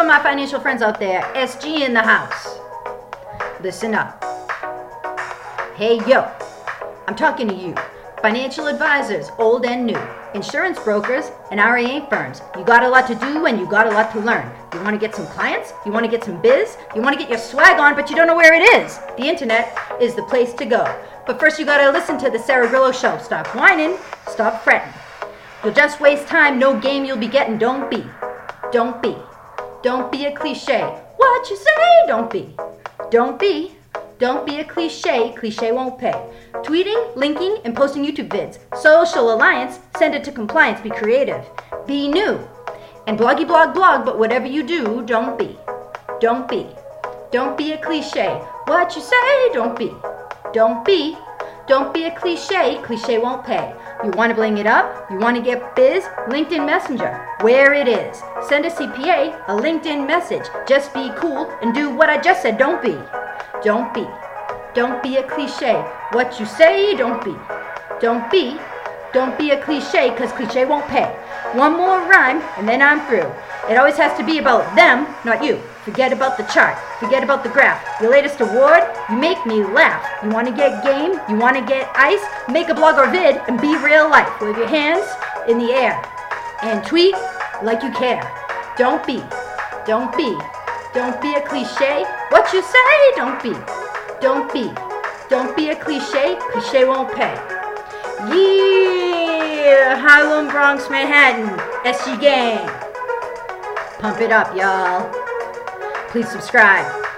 of my financial friends out there, SG in the house. Listen up. Hey yo, I'm talking to you. Financial advisors, old and new. Insurance brokers and RIA firms. You got a lot to do and you got a lot to learn. You want to get some clients? You want to get some biz? You want to get your swag on, but you don't know where it is? The internet is the place to go. But first you got to listen to the Sarah Grillo Show. Stop whining, stop fretting. You'll just waste time, no game you'll be getting. Don't be a cliche. What you say? Don't be a cliche. Cliche won't pay. Tweeting, linking, and posting YouTube vids. Social alliance, send it to compliance. Be creative. Be new. And bloggy blog, but whatever you do, don't be a cliche. What you say? Don't be a cliche. Cliche won't pay. You want to bling it up? You want to get biz? LinkedIn Messenger, where it is. Send a CPA a LinkedIn message. Just be cool and do what I just said. Don't be a cliche. What you say? Don't be a cliche, cause cliche won't pay. One more rhyme and then I'm through. It always has to be about them, not you. Forget about the chart, forget about the graph. Your latest award, you make me laugh. You wanna get game, you wanna get ice? Make a blog or vid and be real life. Wave your hands in the air and tweet like you care. Don't be a cliche. What you say? Don't be a cliche. Cliche won't pay. Yeah, Harlem, Bronx, Manhattan, SG gang. Pump it up, y'all. Please subscribe.